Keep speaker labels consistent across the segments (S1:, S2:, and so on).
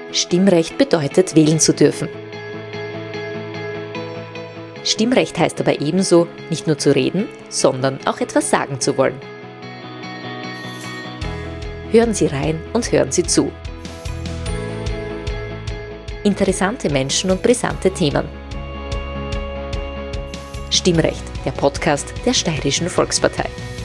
S1: Stimmrecht bedeutet, wählen zu dürfen. Stimmrecht heißt aber ebenso, nicht nur zu reden, sondern auch etwas sagen zu wollen. Hören Sie rein und hören Sie zu. Interessante Menschen und brisante Themen. Stimmrecht, der Podcast der Steirischen Volkspartei.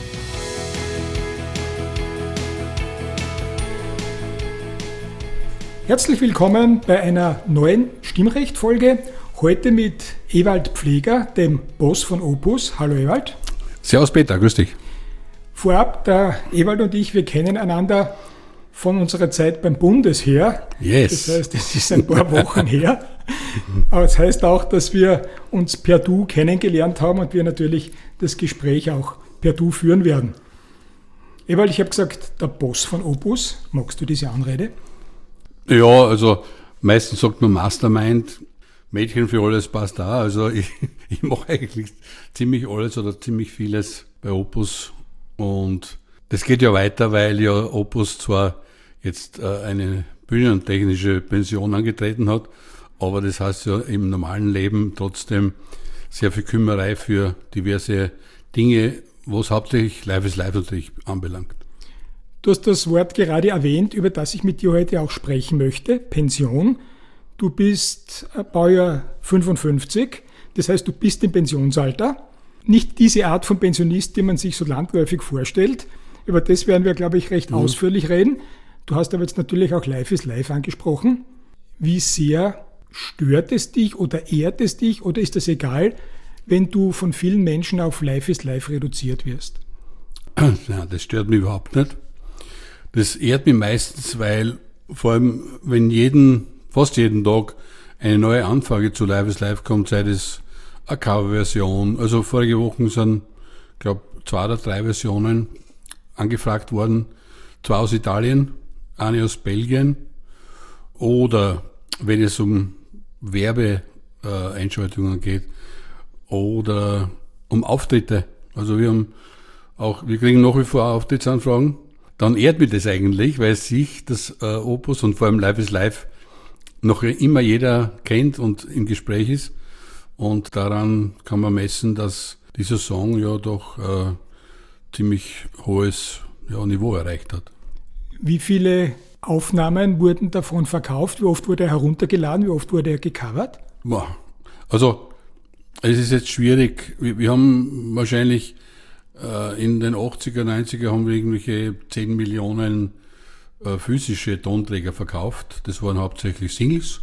S2: Herzlich willkommen bei einer neuen Stimmrecht-Folge. Heute mit Ewald Pfleger, dem Boss von Opus. Hallo Ewald.
S3: Servus Peter, grüß dich.
S2: Vorab, der Ewald und ich, wir kennen einander von unserer Zeit beim Bundesheer.
S3: Yes.
S2: Das heißt, es ist ein paar Wochen her. Aber das heißt auch, dass wir uns per Du kennengelernt haben und wir natürlich das Gespräch auch per Du führen werden. Ewald, ich habe gesagt, der Boss von Opus. Magst du diese Anrede?
S3: Ja, also meistens sagt man Mastermind, Mädchen für alles passt da. Also ich mache eigentlich ziemlich alles oder ziemlich vieles bei Opus. Und das geht ja weiter, weil ja Opus zwar jetzt eine bühnentechnische Pension angetreten hat, aber das heißt ja im normalen Leben trotzdem sehr viel Kümmerei für diverse Dinge, was hauptsächlich Live is Live natürlich anbelangt.
S2: Du hast das Wort gerade erwähnt, über das ich mit dir heute auch sprechen möchte, Pension. Du bist Baujahr 55, das heißt, du bist im Pensionsalter. Nicht diese Art von Pensionist, die man sich so landläufig vorstellt. Über das werden wir, glaube ich, recht ausführlich reden. Du hast aber jetzt natürlich auch Live is Live angesprochen. Wie sehr stört es dich oder ehrt es dich oder ist das egal, wenn du von vielen Menschen auf Live is Live reduziert wirst?
S3: Ja, das stört mich überhaupt nicht. Das ehrt mich meistens, weil vor allem, wenn fast jeden Tag eine neue Anfrage zu Live is Live kommt, sei das eine Coverversion. Also vorige Woche sind, glaube 2 oder 3 Versionen angefragt worden. 2 aus Italien, eine aus Belgien. Oder wenn es um Werbeeinschaltungen geht oder um Auftritte. Also wir kriegen nach wie vor Auftrittsanfragen. Dann ehrt mich das eigentlich, weil sich das Opus und vor allem Live is Live noch immer jeder kennt und im Gespräch ist. Und daran kann man messen, dass dieser Song ja doch ziemlich hohes Niveau erreicht hat.
S2: Wie viele Aufnahmen wurden davon verkauft? Wie oft wurde er heruntergeladen? Wie oft wurde er gecovert?
S3: Also es ist jetzt schwierig. Wir haben wahrscheinlich in den 80er, 90er haben wir irgendwelche 10 Millionen physische Tonträger verkauft. Das waren hauptsächlich Singles,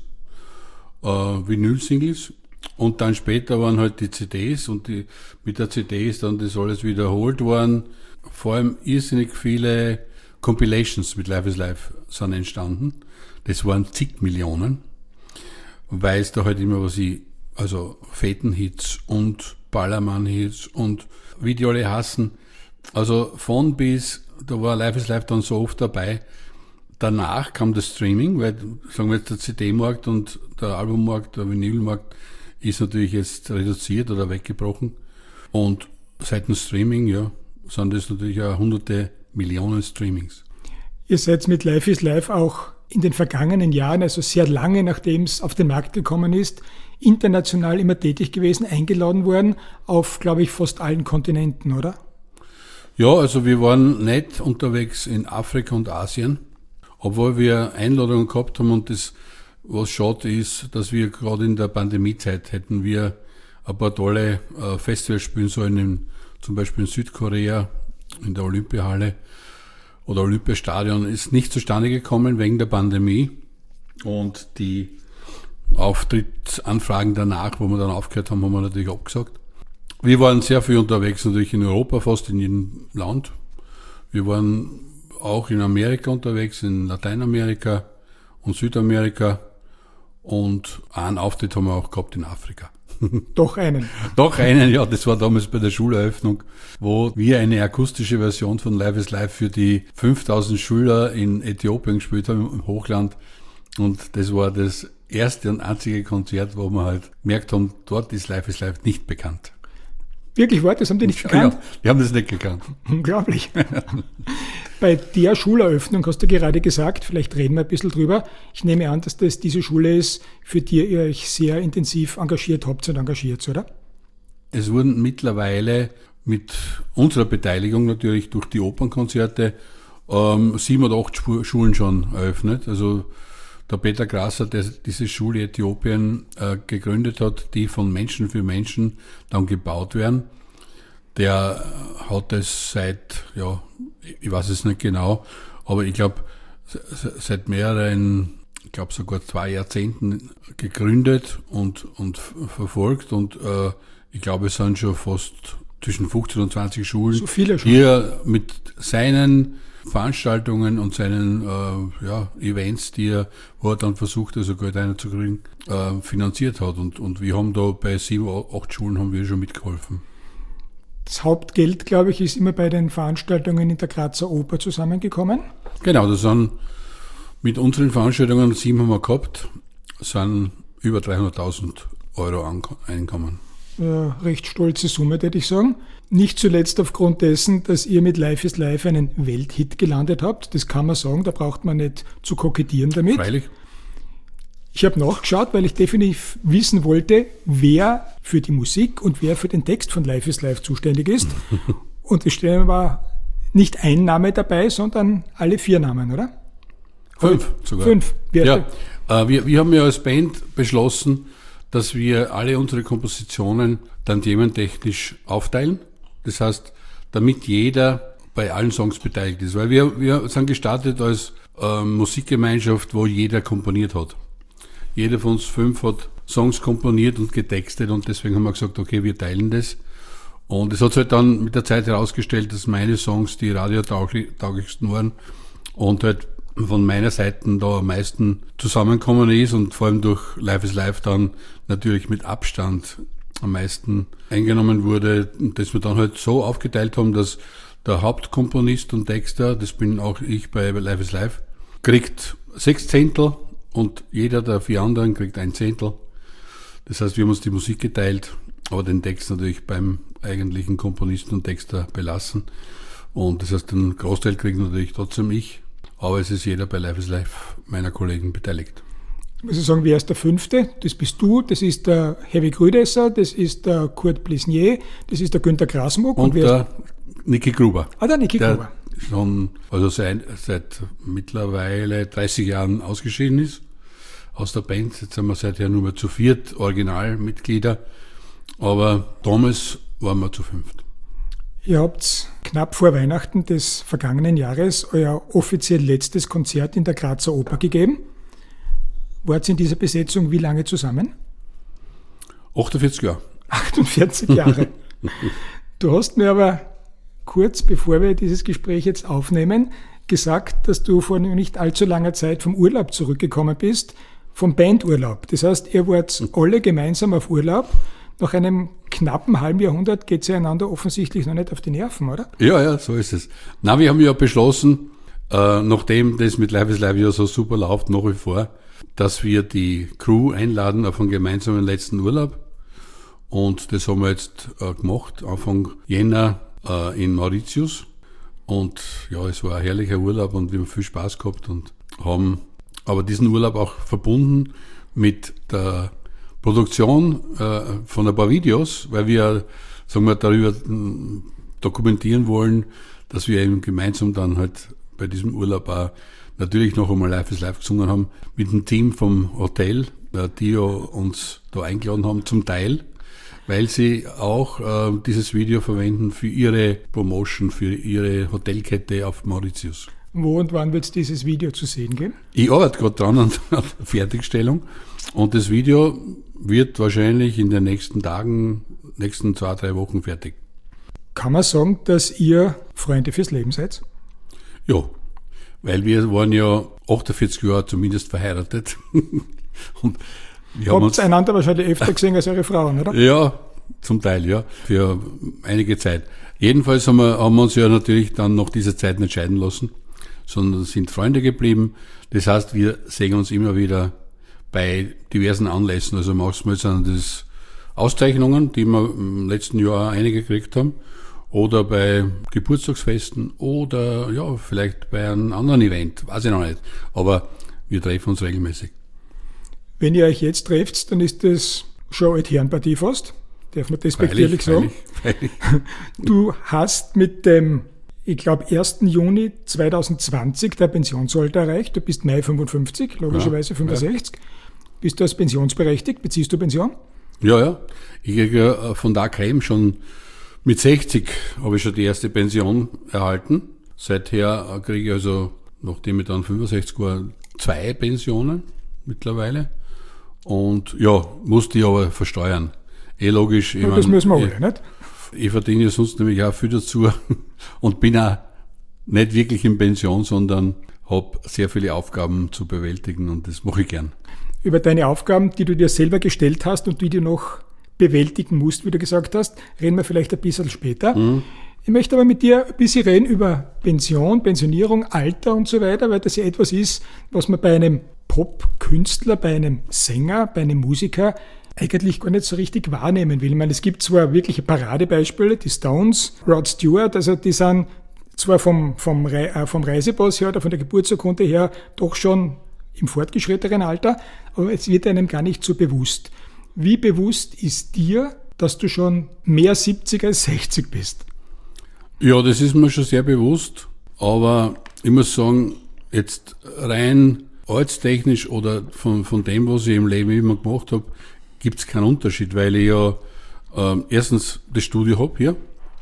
S3: Vinyl-Singles. Und dann später waren halt die CDs und mit der CD ist dann das alles wiederholt worden. Vor allem irrsinnig viele Compilations mit Live is Live sind entstanden. Das waren zig Millionen, weil es da halt immer also Fetenhits und Ballermann-Hits und wie die alle hassen. Also von bis, da war Live is Live dann so oft dabei. Danach kam das Streaming, weil, sagen wir jetzt, der CD-Markt und der Albummarkt, der Vinylmarkt ist natürlich jetzt reduziert oder weggebrochen. Und seit dem Streaming, sind das natürlich auch hunderte Millionen Streamings.
S2: Ihr seid mit Live is Live auch in den vergangenen Jahren, also sehr lange nachdem es auf den Markt gekommen ist, international immer tätig gewesen, eingeladen worden auf, glaube ich, fast allen Kontinenten, oder?
S3: Ja, also wir waren nicht unterwegs in Afrika und Asien, obwohl wir Einladungen gehabt haben und das, was schade ist, dass wir gerade in der Pandemiezeit hätten wir ein paar tolle Festivals spielen sollen, zum Beispiel in Südkorea, in der Olympiahalle oder Olympiastadion, ist nicht zustande gekommen wegen der Pandemie und die Auftrittsanfragen danach, wo wir dann aufgehört haben, haben wir natürlich abgesagt. Wir waren sehr viel unterwegs, natürlich in Europa, fast in jedem Land. Wir waren auch in Amerika unterwegs, in Lateinamerika und Südamerika und einen Auftritt haben wir auch gehabt in Afrika.
S2: Doch einen.
S3: Doch einen, ja, das war damals bei der Schuleröffnung, wo wir eine akustische Version von Live is Live für die 5000 Schüler in Äthiopien gespielt haben, im Hochland. Und das war das erste und einzige Konzert, wo wir halt gemerkt haben, dort ist Live is Live nicht bekannt.
S2: Wirklich, das haben die nicht gekannt?
S3: Ja, die haben das nicht gekannt.
S2: Unglaublich. Bei der Schuleröffnung hast du gerade gesagt, vielleicht reden wir ein bisschen drüber. Ich nehme an, dass das diese Schule ist, für die ihr euch sehr intensiv engagiert habt und engagiert, oder?
S3: Es wurden mittlerweile mit unserer Beteiligung natürlich durch die Opernkonzerte 7 oder 8 Schulen schon eröffnet. Also der Peter Grasser, der diese Schule Äthiopien gegründet hat, die von Menschen für Menschen dann gebaut werden, der hat es seit, ich weiß es nicht genau, aber ich glaube seit mehreren, ich glaube sogar 2 Jahrzehnten gegründet und verfolgt und ich glaube es sind schon fast zwischen 15 und 20 Schulen,
S2: so viele schon,
S3: hier mit seinen Veranstaltungen und seinen Events, wo er dann versucht, also Geld einzukriegen, finanziert hat. Und wir haben da bei 7, 8 Schulen haben wir schon mitgeholfen.
S2: Das Hauptgeld, glaube ich, ist immer bei den Veranstaltungen in der Grazer Oper zusammengekommen.
S3: Genau, das sind mit unseren Veranstaltungen, 7 haben wir gehabt, sind über 300.000 Euro Einkommen.
S2: Recht stolze Summe, würde ich sagen. Nicht zuletzt aufgrund dessen, dass ihr mit Life is Life einen Welthit gelandet habt. Das kann man sagen, da braucht man nicht zu kokettieren damit.
S3: Freilich.
S2: Ich habe nachgeschaut, weil ich definitiv wissen wollte, wer für die Musik und wer für den Text von Life is Life zuständig ist. Und es war nicht ein Name dabei, sondern alle 4 Namen, oder?
S3: 5 sogar.
S2: 5.
S3: Ja, wir haben ja als Band beschlossen, dass wir alle unsere Kompositionen dann thementechnisch aufteilen. Das heißt, damit jeder bei allen Songs beteiligt ist. Weil wir sind gestartet als Musikgemeinschaft, wo jeder komponiert hat. Jeder von uns 5 hat Songs komponiert und getextet und deswegen haben wir gesagt, okay, wir teilen das. Und es hat sich halt dann mit der Zeit herausgestellt, dass meine Songs die radiotauglichsten waren und halt von meiner Seite da am meisten zusammengekommen ist und vor allem durch Life is Life dann natürlich mit Abstand am meisten eingenommen wurde und dass wir dann halt so aufgeteilt haben, dass der Hauptkomponist und Texter, das bin auch ich bei Life is Life, kriegt 6 Zehntel und jeder der 4 anderen kriegt 1 Zehntel. Das heißt, wir haben uns die Musik geteilt, aber den Text natürlich beim eigentlichen Komponisten und Texter belassen. Und das heißt, den Großteil kriegt natürlich trotzdem ich, aber es ist jeder bei Life is Life meiner Kollegen beteiligt.
S2: Ich muss sagen, wer ist der 5.? Das bist du, das ist der Heavy Grüdesser, das ist der Kurt Blesnier, das ist der Günther Grasmuck.
S3: Und der Niki Gruber.
S2: Der Niki Gruber.
S3: Schon, also seit mittlerweile 30 Jahren ausgeschieden ist aus der Band. Jetzt sind wir seither nur mehr zu 4 Originalmitglieder, aber damals waren wir zu 5.
S2: Ihr habt knapp vor Weihnachten des vergangenen Jahres euer offiziell letztes Konzert in der Grazer Oper gegeben. Wart ihr in dieser Besetzung wie lange zusammen?
S3: 48 Jahre.
S2: 48 Jahre. Du hast mir aber kurz bevor wir dieses Gespräch jetzt aufnehmen, gesagt, dass du vor nicht allzu langer Zeit vom Urlaub zurückgekommen bist, vom Bandurlaub. Das heißt, ihr wart alle gemeinsam auf Urlaub. Nach einem knappen halben Jahrhundert geht es ja einander offensichtlich noch nicht auf die Nerven, oder?
S3: Ja, so ist es. Na, wir haben ja beschlossen, nachdem das mit Life is Life ja so super läuft, nach wie vor, dass wir die Crew einladen auf einen gemeinsamen letzten Urlaub. Und das haben wir jetzt gemacht, Anfang Jänner in Mauritius. Und ja, es war ein herrlicher Urlaub und wir haben viel Spaß gehabt und haben aber diesen Urlaub auch verbunden mit der Produktion von ein paar Videos, weil wir, sagen wir, darüber dokumentieren wollen, dass wir eben gemeinsam dann halt bei diesem Urlaub auch natürlich noch einmal Life is Life gesungen haben, mit dem Team vom Hotel, die ja uns da eingeladen haben, zum Teil, weil sie auch dieses Video verwenden für ihre Promotion, für ihre Hotelkette auf Mauritius.
S2: Wo und wann wird es dieses Video zu sehen geben?
S3: Ich arbeite gerade dran an der Fertigstellung und das Video wird wahrscheinlich in den nächsten Tagen, nächsten 2-3 Wochen fertig.
S2: Kann man sagen, dass ihr Freunde fürs Leben seid?
S3: Ja, weil wir waren ja 48 Jahre zumindest verheiratet. Und wir haben uns
S2: einander wahrscheinlich öfter gesehen als eure Frauen, oder?
S3: Ja, zum Teil, ja, für einige Zeit. Jedenfalls haben wir uns ja natürlich dann nach dieser Zeit nicht scheiden lassen, sondern sind Freunde geblieben. Das heißt, wir sehen uns immer wieder bei diversen Anlässen. Also manchmal sind das Auszeichnungen, die wir im letzten Jahr einige gekriegt haben. oder bei Geburtstagsfesten oder ja, vielleicht bei einem anderen Event, weiß ich noch nicht. Aber wir treffen uns regelmäßig.
S2: Wenn ihr euch jetzt trefft, dann ist das schon Altherrenpartie fast. Darf man despektierlich sagen?
S3: Freilich.
S2: Du hast mit dem, ich glaube, 1. Juni 2020 der Pensionsalter erreicht. Du bist Mai 55, logischerweise 65. Ja. Bist du als pensionsberechtigt? Beziehst du Pension?
S3: Ja. Ich kriege von der AKM schon mit 60 habe ich schon die erste Pension erhalten. Seither kriege ich also, nachdem ich dann 65 war, 2 Pensionen mittlerweile. Und ja, musste ich aber versteuern. Logisch.
S2: Ja, das müssen wir alle, nicht?
S3: Ich verdiene ja sonst nämlich auch viel dazu und bin auch nicht wirklich in Pension, sondern habe sehr viele Aufgaben zu bewältigen und das mache ich gern.
S2: Über deine Aufgaben, die du dir selber gestellt hast und die du noch bewältigen musst, wie du gesagt hast, reden wir vielleicht ein bisschen später. Ich möchte aber mit dir ein bisschen reden über Pension, Pensionierung, Alter und so weiter, weil das ja etwas ist, was man bei einem Pop-Künstler, bei einem Sänger, bei einem Musiker eigentlich gar nicht so richtig wahrnehmen will. Ich meine, es gibt zwar wirkliche Paradebeispiele, die Stones, Rod Stewart, also die sind zwar vom Reisepass her oder von der Geburtsurkunde her doch schon im fortgeschrittenen Alter, aber es wird einem gar nicht so bewusst. Wie bewusst ist dir, dass du schon mehr 70 als 60 bist?
S3: Ja, das ist mir schon sehr bewusst, aber ich muss sagen, jetzt rein ortstechnisch oder von dem, was ich im Leben immer gemacht habe, gibt es keinen Unterschied, weil ich ja erstens das Studio habe hier.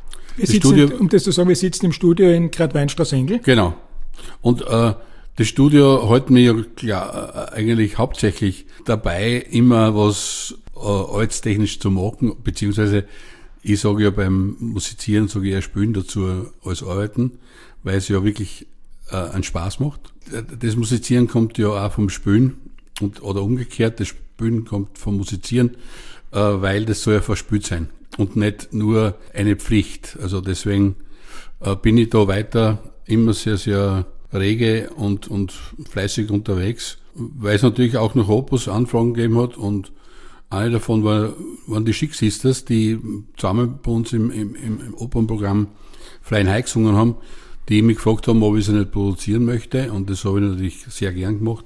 S2: Um das zu sagen, wir sitzen im Studio in Gradweinstraße-Engel.
S3: Genau. Und das Studio hält mir ja klar, eigentlich hauptsächlich dabei, immer was ortstechnisch zu machen, beziehungsweise ich sage ja beim Musizieren, sage ich eher Spielen dazu als Arbeiten, weil es ja wirklich einen Spaß macht. Das Musizieren kommt ja auch vom Spielen oder umgekehrt, das Spielen kommt vom Musizieren, weil das soll ja verspielt sein und nicht nur eine Pflicht. Also deswegen bin ich da weiter immer sehr, sehr rege und fleißig unterwegs, weil es natürlich auch noch Opus-Anfragen gegeben hat und eine davon waren die Chic Sisters, die zusammen bei uns im Opernprogramm Flying High gesungen haben, die mich gefragt haben, ob ich sie nicht produzieren möchte, und das habe ich natürlich sehr gern gemacht,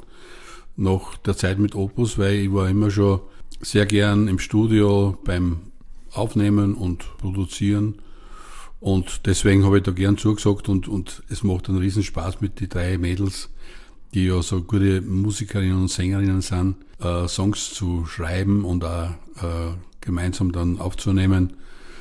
S3: nach der Zeit mit Opus, weil ich war immer schon sehr gern im Studio beim Aufnehmen und Produzieren, und deswegen habe ich da gern zugesagt, und es macht einen riesen Spaß mit den 3 Mädels, die ja so gute Musikerinnen und Sängerinnen sind, Songs zu schreiben und auch gemeinsam dann aufzunehmen,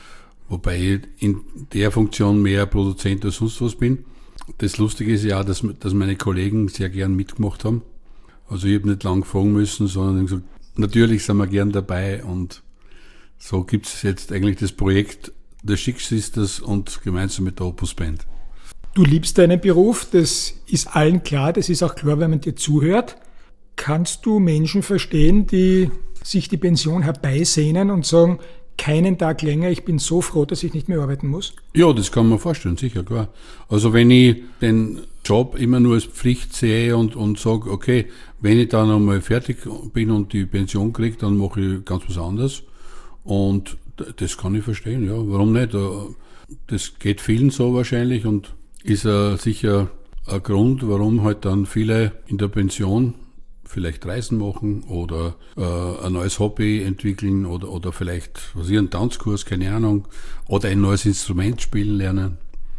S3: wobei ich in der Funktion mehr Produzent als sonst was bin. Das Lustige ist ja auch, dass meine Kollegen sehr gern mitgemacht haben. Also ich habe nicht lang fragen müssen, sondern gesagt, natürlich sind wir gern dabei, und so gibt es jetzt eigentlich das Projekt der Chic Sisters und gemeinsam mit der Opus Band.
S2: Du liebst deinen Beruf, das ist allen klar, das ist auch klar, wenn man dir zuhört. Kannst du Menschen verstehen, die sich die Pension herbeisehnen und sagen, keinen Tag länger, ich bin so froh, dass ich nicht mehr arbeiten muss?
S3: Ja, das kann man vorstellen, sicher, klar. Also wenn ich den Job immer nur als Pflicht sehe und sage, okay, wenn ich dann einmal fertig bin und die Pension kriege, dann mache ich ganz was anderes. Und das kann ich verstehen, ja, warum nicht? Das geht vielen so wahrscheinlich und ist sicher ein Grund, warum halt dann viele in der Pension vielleicht Reisen machen oder ein neues Hobby entwickeln oder vielleicht einen Tanzkurs, keine Ahnung, oder ein neues Instrument spielen lernen.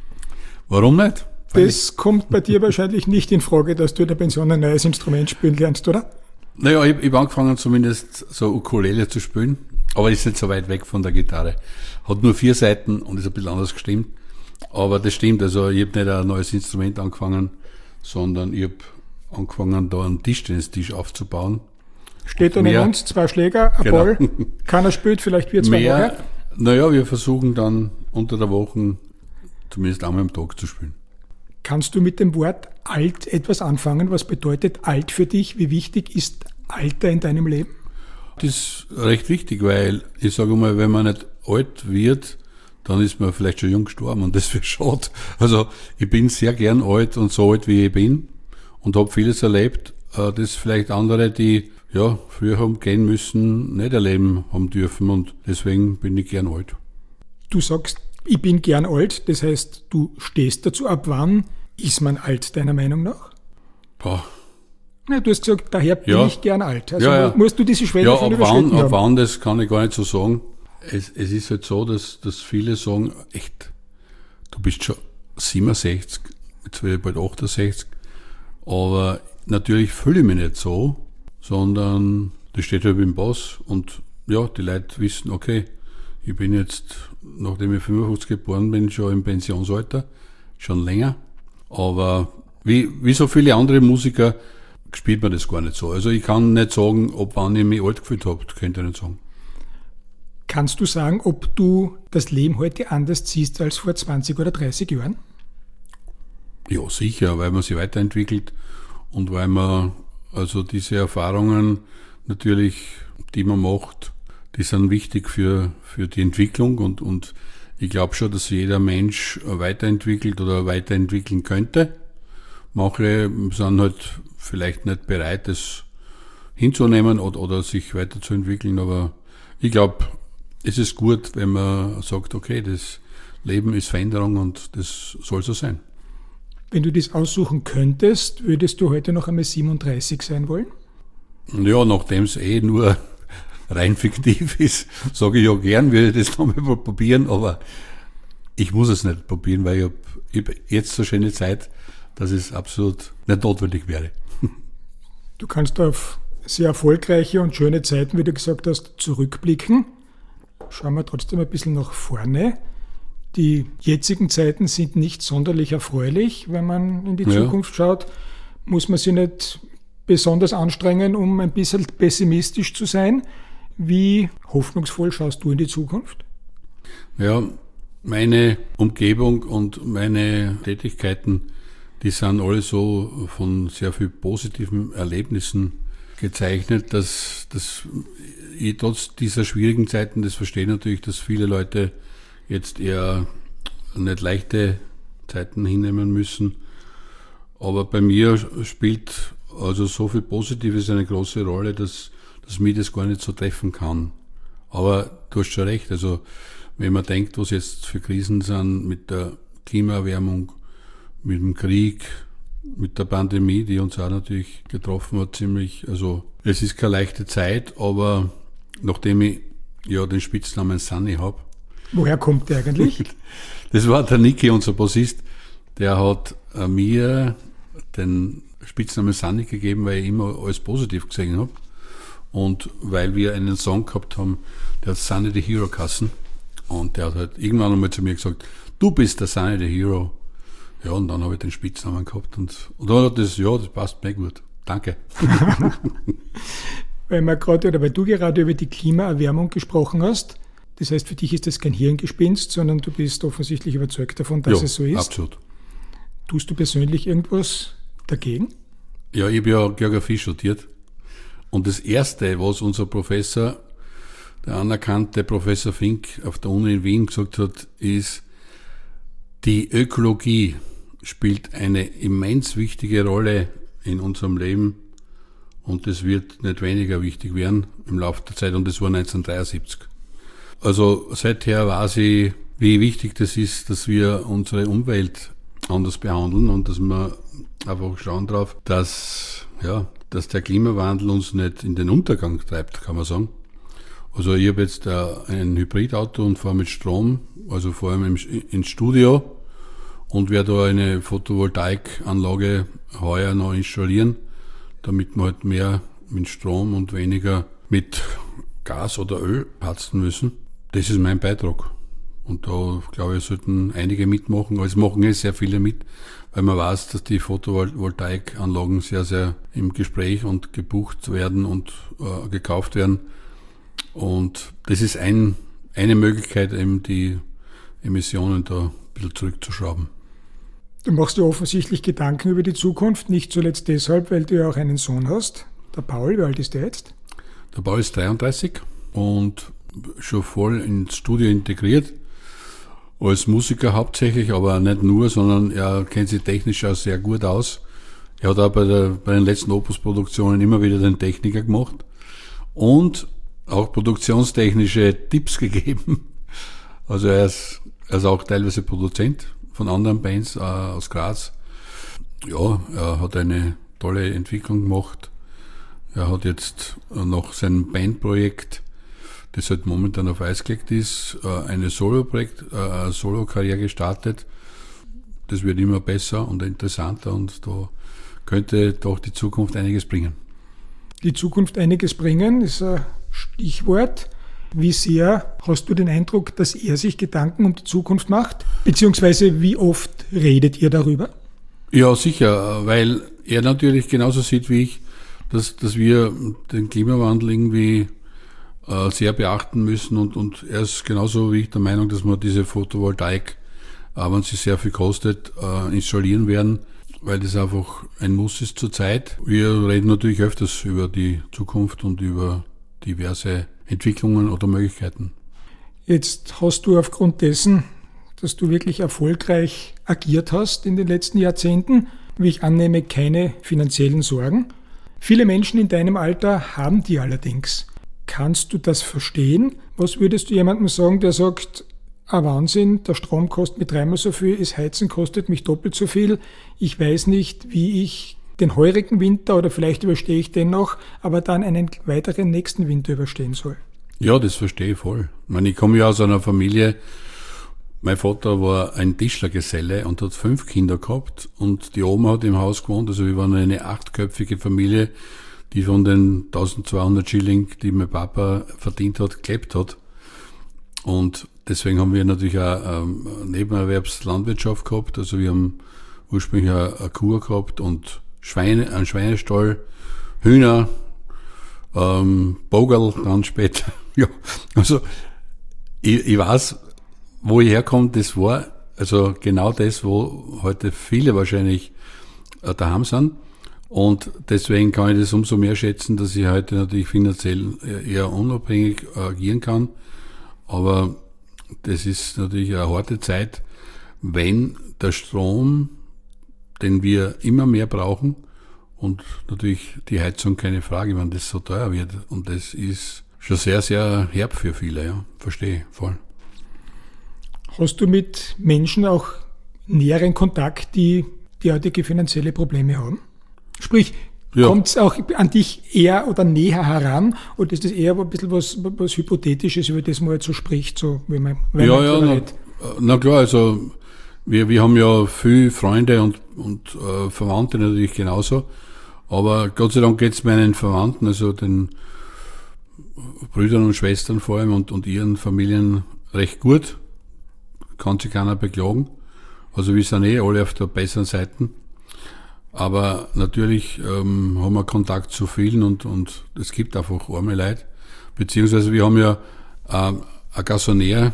S3: Warum nicht?
S2: Das kommt bei dir wahrscheinlich nicht in Frage, dass du in der Pension ein neues Instrument spielen lernst, oder?
S3: Naja, ich habe angefangen zumindest so Ukulele zu spielen, aber ist nicht so weit weg von der Gitarre. Hat nur 4 Seiten und ist ein bisschen anders gestimmt. Aber das stimmt, also ich habe nicht ein neues Instrument angefangen, sondern ich habe angefangen, da einen Tischtennistisch aufzubauen.
S2: Steht da neben uns 2 Schläger, ein Ball, keiner spielt, vielleicht wir 2 nachher?
S3: Naja, wir versuchen dann unter der Woche zumindest einmal am Tag zu spielen.
S2: Kannst du mit dem Wort alt etwas anfangen? Was bedeutet alt für dich? Wie wichtig ist Alter in deinem Leben?
S3: Das ist recht wichtig, weil ich sage mal, wenn man nicht alt wird, dann ist man vielleicht schon jung gestorben und das wäre schade. Also ich bin sehr gern alt und so alt, wie ich bin, und habe vieles erlebt, das vielleicht andere, die ja früher haben gehen müssen, nicht erleben haben dürfen, und deswegen bin ich gern alt.
S2: Du sagst Ich bin gern alt, das heißt, du stehst dazu. Ab wann ist man alt, deiner Meinung nach?
S3: Boah.
S2: Ja, du hast gesagt, daher bin ich gern alt. Also musst du diese Schwelle schon
S3: überschritten
S2: haben?
S3: Ab wann, das kann ich gar nicht so sagen. Es ist halt so, dass viele sagen, echt, du bist schon 67, jetzt werde ich bald 68, aber natürlich fühle ich mich nicht so, sondern das steht halt im Pass und ja, die Leute wissen, okay, ich bin jetzt, nachdem ich 55 geboren bin, schon im Pensionsalter, schon länger, aber wie so viele andere Musiker spielt man das gar nicht so. Also ich kann nicht sagen, ob wann ich mich alt gefühlt habe, das könnte ich nicht sagen.
S2: Kannst du sagen, ob du das Leben heute anders siehst als vor 20 oder 30 Jahren?
S3: Ja, sicher, weil man sich weiterentwickelt und weil man also diese Erfahrungen natürlich, die man macht, die sind wichtig für die Entwicklung und ich glaube schon, dass jeder Mensch weiterentwickelt oder weiterentwickeln könnte. Manche sind halt vielleicht nicht bereit, das hinzunehmen oder sich weiterzuentwickeln, aber ich glaube, es ist gut, wenn man sagt, okay, das Leben ist Veränderung und das soll so sein.
S2: Wenn du das aussuchen könntest, würdest du heute noch einmal 37 sein wollen?
S3: Ja, nachdem es nur rein fiktiv ist, sage ich ja gern, würde ich das nochmal probieren, aber ich muss es nicht probieren, weil ich habe jetzt so schöne Zeit, dass es absolut nicht notwendig wäre.
S2: Du kannst auf sehr erfolgreiche und schöne Zeiten, wie du gesagt hast, zurückblicken. Schauen wir trotzdem ein bisschen nach vorne. Die jetzigen Zeiten sind nicht sonderlich erfreulich. Wenn man in die Zukunft schaut, muss man sich nicht besonders anstrengen, um ein bisschen pessimistisch zu sein. Wie hoffnungsvoll schaust du in die Zukunft?
S3: Ja, meine Umgebung und meine Tätigkeiten, die sind alle so von sehr viel positiven Erlebnissen gezeichnet, dass ich trotz dieser schwierigen Zeiten, das verstehe natürlich, dass viele Leute jetzt eher nicht leichte Zeiten hinnehmen müssen. Aber bei mir spielt also so viel Positives eine große Rolle, dass mich das gar nicht so treffen kann. Aber du hast schon recht, also wenn man denkt, was jetzt für Krisen sind mit der Klimaerwärmung, mit dem Krieg, mit der Pandemie, die uns auch natürlich getroffen hat, ziemlich, also es ist keine leichte Zeit, aber nachdem ich ja den Spitznamen Sunny habe.
S2: Woher kommt der eigentlich?
S3: Das war der Niki, unser Bassist, der hat mir den Spitznamen Sunny gegeben, weil ich immer alles positiv gesehen habe und weil wir einen Song gehabt haben, der hat Sunny the Hero geheißen und der hat halt irgendwann einmal zu mir gesagt, du bist der Sunny the Hero. Ja, und dann habe ich den Spitznamen gehabt und dann hat das passt mir gut. Danke.
S2: Weil du gerade über die Klimaerwärmung gesprochen hast, das heißt, für dich ist das kein Hirngespinst, sondern du bist offensichtlich überzeugt davon, dass es so ist.
S3: Absolut.
S2: Tust du persönlich irgendwas dagegen?
S3: Ja, ich habe ja Geografie studiert und das Erste, was unser Professor, der anerkannte Professor Fink auf der Uni in Wien gesagt hat, ist, die Ökologie spielt eine immens wichtige Rolle in unserem Leben und das wird nicht weniger wichtig werden im Laufe der Zeit und das war 1973. Also seither weiß ich, wie wichtig das ist, dass wir unsere Umwelt anders behandeln und dass wir einfach schauen drauf, dass der Klimawandel uns nicht in den Untergang treibt, kann man sagen. Also ich habe jetzt ein Hybridauto und fahre mit Strom, also vor allem ins Studio und werde da eine Photovoltaikanlage heuer noch installieren, damit wir halt mehr mit Strom und weniger mit Gas oder Öl heizen müssen. Das ist mein Beitrag. Und da, glaube ich, sollten einige mitmachen. Also machen sehr viele mit, weil man weiß, dass die Photovoltaikanlagen sehr, sehr im Gespräch und gebucht werden und gekauft werden. Und das ist eine Möglichkeit, eben die Emissionen da ein bisschen zurückzuschrauben.
S2: Du machst dir offensichtlich Gedanken über die Zukunft, nicht zuletzt deshalb, weil du ja auch einen Sohn hast. Der Paul, wie alt ist der jetzt?
S3: Der Paul ist 33 und schon voll ins Studio integriert. Als Musiker hauptsächlich, aber nicht nur, sondern er kennt sich technisch auch sehr gut aus. Er hat auch bei den letzten Opus-Produktionen immer wieder den Techniker gemacht und auch produktionstechnische Tipps gegeben. Also er ist Er ist auch teilweise Produzent von anderen Bands aus Graz. Ja, er hat eine tolle Entwicklung gemacht. Er hat jetzt nach seinem Bandprojekt, das halt momentan auf Eis gelegt ist, eine Solo-Karriere gestartet. Das wird immer besser und interessanter und da könnte doch die Zukunft einiges bringen.
S2: Die Zukunft einiges bringen ist ein Stichwort. Wie sehr hast du den Eindruck, dass er sich Gedanken um die Zukunft macht? Beziehungsweise wie oft redet ihr darüber?
S3: Ja, sicher, weil er natürlich genauso sieht wie ich, dass wir den Klimawandel irgendwie sehr beachten müssen und er ist genauso wie ich der Meinung, dass wir diese Photovoltaik, wenn sie sehr viel kostet, installieren werden, weil das einfach ein Muss ist zurzeit. Wir reden natürlich öfters über die Zukunft und über diverse Entwicklungen oder Möglichkeiten.
S2: Jetzt hast du aufgrund dessen, dass du wirklich erfolgreich agiert hast in den letzten Jahrzehnten, wie ich annehme, keine finanziellen Sorgen. Viele Menschen in deinem Alter haben die allerdings. Kannst du das verstehen? Was würdest du jemandem sagen, der sagt, Wahnsinn, der Strom kostet mich 3-mal so viel, das Heizen kostet mich doppelt so viel. Ich weiß nicht, wie ich den heurigen Winter oder vielleicht überstehe ich den noch, aber dann einen weiteren nächsten Winter überstehen soll.
S3: Ja, das verstehe ich voll. Ich komme ja aus einer Familie, mein Vater war ein Tischlergeselle und hat 5 Kinder gehabt und die Oma hat im Haus gewohnt, also wir waren eine 8-köpfige Familie, die von den 1200 Schilling, die mein Papa verdient hat, gelebt hat. Und deswegen haben wir natürlich auch Nebenerwerbslandwirtschaft gehabt, also wir haben ursprünglich eine Kuh gehabt und einen Schweinestall, Hühner, Bogerl dann später. Ja, also ich weiß, wo ich herkomme, das war also genau das, wo heute viele wahrscheinlich daheim sind. Und deswegen kann ich das umso mehr schätzen, dass ich heute natürlich finanziell eher unabhängig agieren kann. Aber das ist natürlich eine harte Zeit, wenn der Strom, den wir immer mehr brauchen, und natürlich die Heizung keine Frage, wenn das so teuer wird. Und das ist schon sehr, sehr herb für viele, ja. Verstehe, voll.
S2: Hast du mit Menschen auch näheren Kontakt, die derartige finanzielle Probleme haben? Sprich, ja. Kommt es auch an dich eher oder näher heran oder ist das eher ein bisschen was Hypothetisches, über das man jetzt so spricht, so wie man redet?
S3: Na klar, also wir haben ja viele Freunde und Verwandte natürlich genauso, aber Gott sei Dank geht es meinen Verwandten, also den Brüdern und Schwestern vor allem und ihren Familien recht gut, kann sich keiner beklagen, also wir sind alle auf der besseren Seite. Aber natürlich haben wir Kontakt zu vielen und es gibt einfach arme Leute. Beziehungsweise wir haben ja eine Gassonär,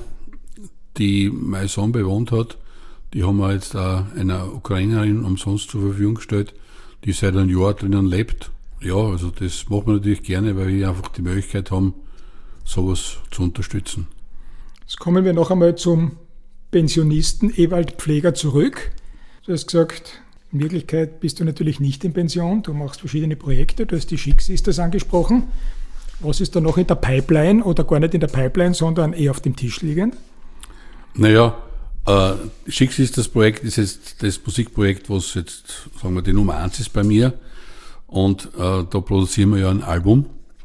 S3: die mein Sohn bewohnt hat, die haben wir jetzt einer Ukrainerin umsonst zur Verfügung gestellt, die seit einem Jahr drinnen lebt. Ja, also das machen wir natürlich gerne, weil wir einfach die Möglichkeit haben, sowas zu unterstützen.
S2: Jetzt kommen wir noch einmal zum Pensionisten Ewald Pfleger zurück. Du hast gesagt, in Wirklichkeit bist du natürlich nicht in Pension, du machst verschiedene Projekte, du hast die Schicksisters angesprochen. Was ist da noch in der Pipeline oder gar nicht in der Pipeline, sondern eher auf dem Tisch liegend?
S3: Naja, Schicksisters-Projekt ist jetzt das Musikprojekt, was jetzt, sagen wir, die Nummer 1 ist bei mir. Und da produzieren wir ja ein Album.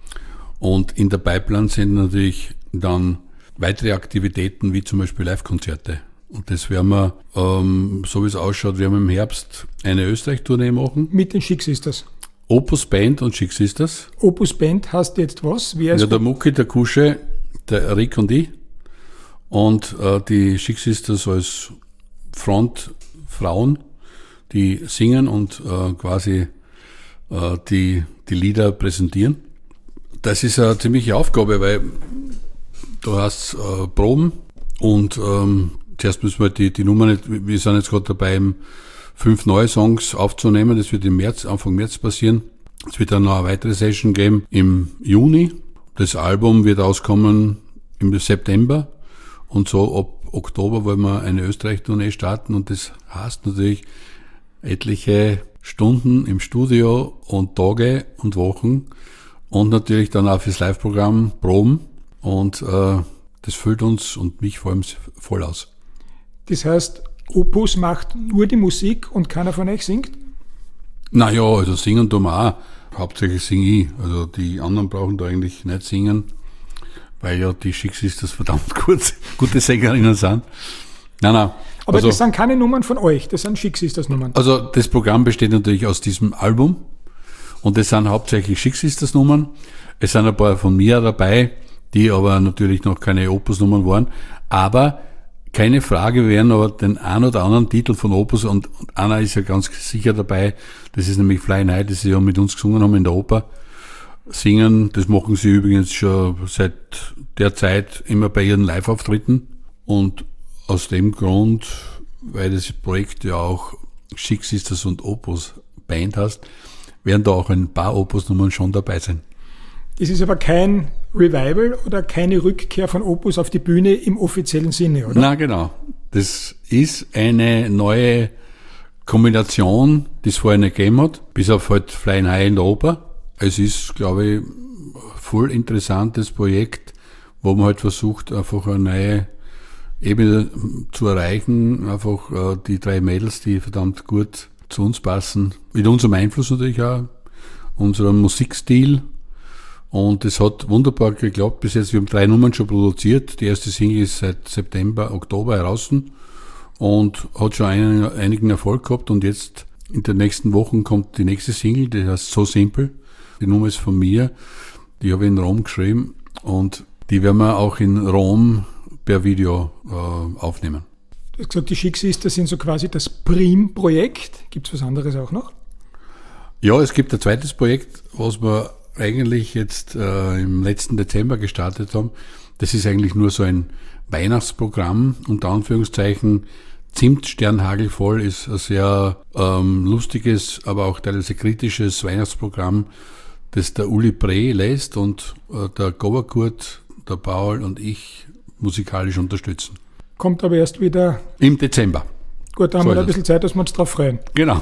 S3: Und in der Pipeline sind natürlich dann weitere Aktivitäten, wie zum Beispiel Live-Konzerte. Und das werden wir, so wie es ausschaut, werden wir im Herbst eine Österreich-Tournee machen.
S2: Mit den Schicksisters?
S3: Opus Band und Schicksisters.
S2: Opus Band heißt jetzt was? Wer ist
S3: ja, der Mucki, der Kusche, der Rick und ich. Und die Schicksisters als Frontfrauen, die singen und quasi die Lieder präsentieren. Das ist eine ziemliche Aufgabe, weil du hast Proben und zuerst müssen wir die Nummer nicht, wir sind jetzt gerade dabei, 5 neue Songs aufzunehmen, das wird im März, Anfang März passieren. Es wird dann noch eine weitere Session geben im Juni. Das Album wird auskommen im September und so ab Oktober wollen wir eine Österreich-Tournee starten und das heißt natürlich etliche Stunden im Studio und Tage und Wochen und natürlich dann auch fürs Live-Programm Proben und das füllt uns und mich vor allem voll aus.
S2: Das heißt, Opus macht nur die Musik und keiner von euch singt?
S3: Naja, also singen tun wir auch. Hauptsächlich singe ich. Also die anderen brauchen da eigentlich nicht singen, weil ja die Schicksisters verdammt gute Sängerinnen sind. Nein.
S2: Aber also, das sind keine Nummern von euch, das sind Schicksisters-Nummern.
S3: Also das Programm besteht natürlich aus diesem Album und das sind hauptsächlich Schicksisters-Nummern. Es sind ein paar von mir dabei, die aber natürlich noch keine Opus-Nummern waren. Aber keine Frage, wir werden aber den einen oder anderen Titel von Opus und einer ist ja ganz sicher dabei, das ist nämlich Flying High, das sie ja mit uns gesungen haben in der Oper, singen. Das machen sie übrigens schon seit der Zeit immer bei ihren Live-Auftritten und aus dem Grund, weil das Projekt ja auch Schicksisters und Opus Band heißt, werden da auch ein paar Opus-Nummern schon dabei sein.
S2: Das ist aber kein Revival oder keine Rückkehr von Opus auf die Bühne im offiziellen Sinne, oder?
S3: Na genau. Das ist eine neue Kombination, die es vorher nicht gegeben hat, bis auf halt Flying High in der Oper. Es ist, glaube ich, voll interessantes Projekt, wo man halt versucht, einfach eine neue Ebene zu erreichen. Einfach die 3 Mädels, die verdammt gut zu uns passen. Mit unserem Einfluss natürlich auch, unserem Musikstil. Und es hat wunderbar geklappt bis jetzt. Wir haben 3 Nummern schon produziert. Die erste Single ist seit Oktober heraus und hat schon einigen Erfolg gehabt. Und jetzt in den nächsten Wochen kommt die nächste Single, die heißt So Simple. Die Nummer ist von mir. Die habe ich in Rom geschrieben und die werden wir auch in Rom per Video aufnehmen.
S2: Du hast gesagt, die Schicksisters sind so quasi das Prim-Projekt. Gibt es was anderes auch noch?
S3: Ja, es gibt ein zweites Projekt, was wir eigentlich jetzt im letzten Dezember gestartet haben. Das ist eigentlich nur so ein Weihnachtsprogramm, unter Anführungszeichen. Zimtsternhagelvoll ist ein sehr lustiges, aber auch teilweise kritisches Weihnachtsprogramm, das der Uli Preh lässt und der Goberkurt, der Paul und ich musikalisch unterstützen.
S2: Kommt aber erst wieder
S3: im Dezember.
S2: Gut, da haben wir ein bisschen Zeit, dass wir uns drauf freuen.
S3: Genau.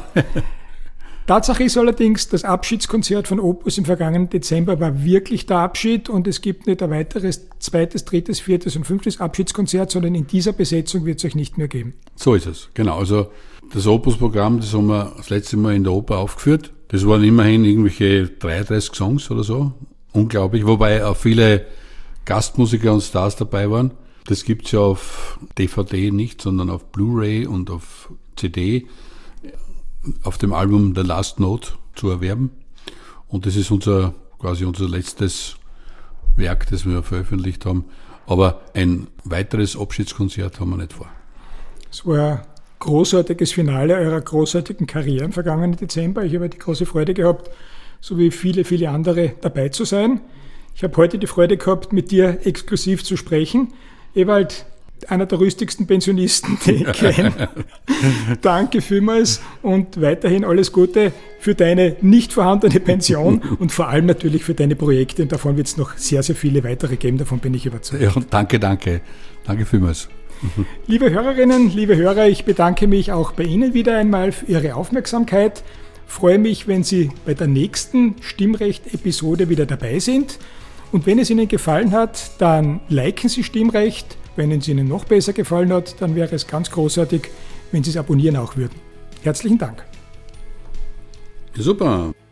S2: Tatsache ist allerdings, das Abschiedskonzert von Opus im vergangenen Dezember war wirklich der Abschied und es gibt nicht ein weiteres 2., 3., 4. und 5. Abschiedskonzert, sondern in dieser Besetzung wird es euch nicht mehr geben.
S3: So ist es, genau. Also das Opus-Programm, das haben wir das letzte Mal in der Oper aufgeführt. Das waren immerhin irgendwelche 33 Songs oder so. Unglaublich, wobei auch viele Gastmusiker und Stars dabei waren. Das gibt's ja auf DVD nicht, sondern auf Blu-ray und auf CD. Auf dem Album The Last Note zu erwerben. Und das ist quasi unser letztes Werk, das wir veröffentlicht haben. Aber ein weiteres Abschiedskonzert haben wir nicht vor.
S2: Es war ein großartiges Finale eurer großartigen Karriere im vergangenen Dezember. Ich habe die große Freude gehabt, so wie viele, viele andere dabei zu sein. Ich habe heute die Freude gehabt, mit dir exklusiv zu sprechen. Ewald, einer der rüstigsten Pensionisten, die ich kenne. Danke vielmals und weiterhin alles Gute für deine nicht vorhandene Pension und vor allem natürlich für deine Projekte. Und davon wird es noch sehr, sehr viele weitere geben, davon bin ich überzeugt.
S3: Ja, danke. Danke vielmals.
S2: Liebe Hörerinnen, liebe Hörer, ich bedanke mich auch bei Ihnen wieder einmal für Ihre Aufmerksamkeit. Freue mich, wenn Sie bei der nächsten Stimmrecht-Episode wieder dabei sind. Und wenn es Ihnen gefallen hat, dann liken Sie Stimmrecht. Wenn es Ihnen noch besser gefallen hat, dann wäre es ganz großartig, wenn Sie es abonnieren auch würden. Herzlichen Dank.
S3: Super.